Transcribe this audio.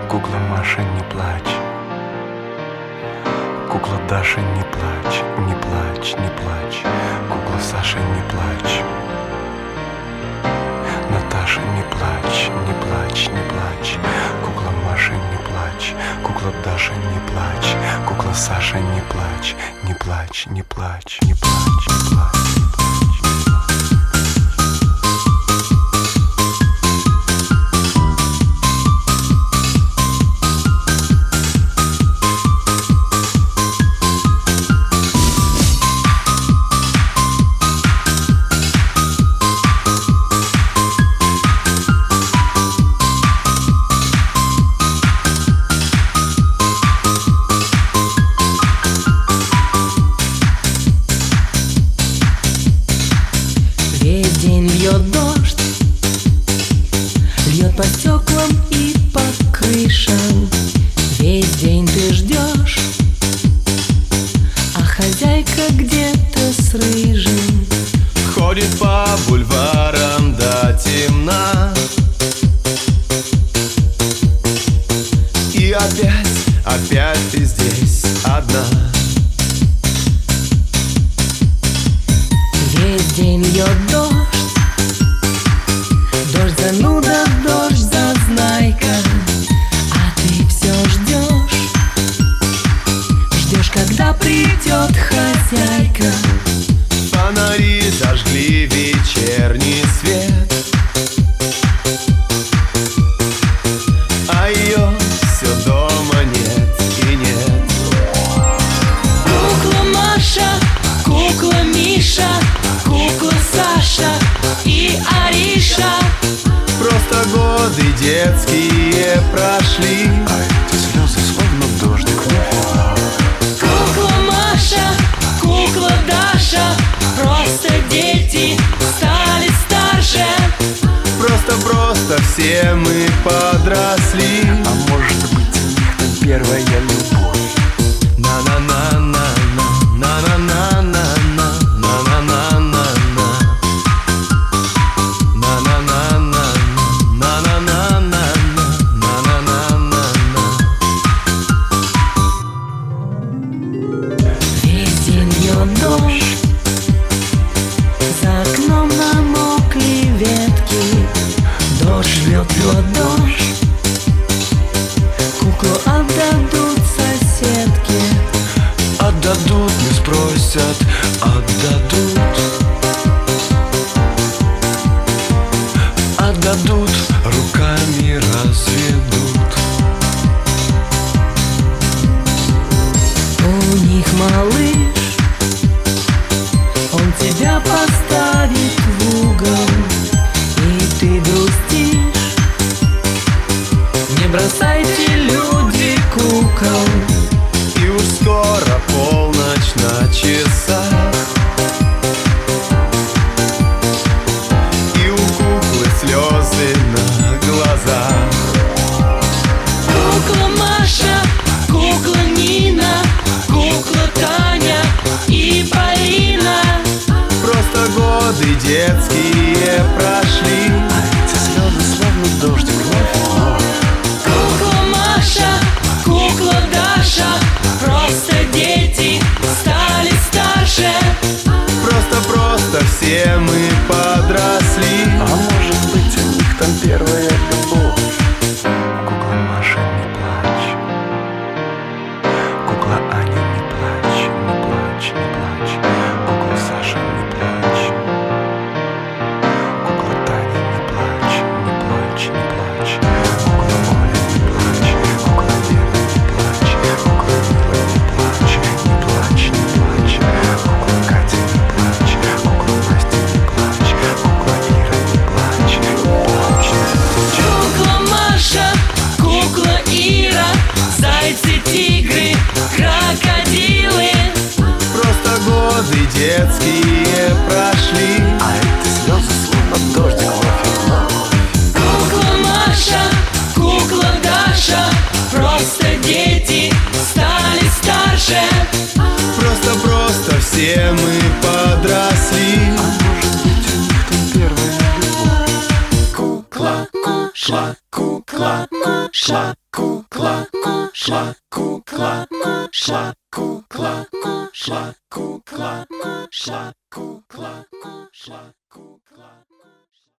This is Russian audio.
Кукла Маша, не плачь. Кукла Даша, не плачь, не плачь, не плачь. Кукла Саша, не плачь. Наташа, не плачь, не плачь, не плачь. Кукла Маша, не плачь. Кукла Даша, не плачь. Кукла Саша, не плачь, не плачь, не плачь, не плачь, не плачь. Весь день льет дождь, льет по стеклам и по крышам. Весь день ты ждешь, а хозяйка где-то с рыжим ходит по бульварам до темна. И опять ты здесь одна. Весь день льет дождь, дождь зануда, дождь зазнайка. А ты все ждешь, ждешь, когда придет хозяйка. Фонари зажгли вечерний свет, а ее все дома нет и нет. Кукла Маша, кукла Миша, кукла Саша и Ариша. Просто годы детские прошли, А эти слезы словно дождик вновь и вновь. Кукла Маша, кукла Даша, просто дети стали старше. Просто все мы подросли. А может быть, у них там первая любовь. На-на-на-на-на, на-на-на-на-на, на-на-на-на-на, на-на-на-на, на-на-на-на, на-на-на-на. Весь день льет дождь, за окном намокли ветки. Дождь льет дождь, куклу отдадут соседке. Отдадут, не спросят, отдадут. Отдадут, руками разведут. У них малыш, он тебя поставит в угол, и ты грустишь. Не бросайте, люди, кукол. И уж скоро полночь на часах, и у куклы слезы на глазах. Кукла Маша, кукла Нина, кукла Таня и Полина. Просто годы детские прошли, А эти слезы словно дождик вновь и вновь. Кукла Маша, кукла Даша, просто дети стали старше. просто все мы подросли. А может быть, у них там первая любовь. Кукла Маша, не плачь. Кукла Аня, не плачь, не плачь, не плачь. Кукла Саша, не плачь. Кукла Таня, не плачь, не плачь, не плачь. Кукла Оля, не плачь. Кукла Лена, не плачь. Кукла Мила, не плачь, не плачь, не плачь. Кукла Катя, не плачь. Кукла Настя, не плачь. Кукла Ира, не плачь, не плачь. Кукла Маша, кукла Ира, зайцы, тигры, крокодилы. Просто годы детские прошли, А эти слезы словно дождик вновь и вновь. Кукла Маша, кукла Даша, просто дети стали старше. просто все мы подросли. А может быть, у них там первая любовь. Кукла, кукла, кукла, кукла, кукла. кла, шла, кукла, шла, кукла, шла, кукла, шла, кукла, шла, кукла.